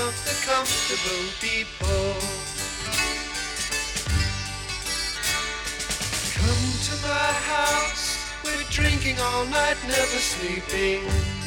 of the comfortable people. Come to my house, we're drinking all night, never sleeping.